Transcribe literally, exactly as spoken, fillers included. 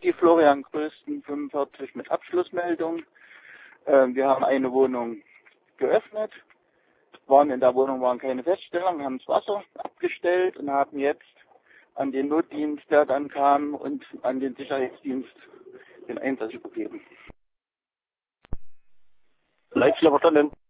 Die Florian Größten fünfundvierzig mit Abschlussmeldung. Ähm, wir haben eine Wohnung geöffnet, waren in der Wohnung waren keine Feststellungen, haben das Wasser abgestellt und haben jetzt an den Notdienst, der dann kam, und an den Sicherheitsdienst den Einsatz übergeben. Leitschler verstanden.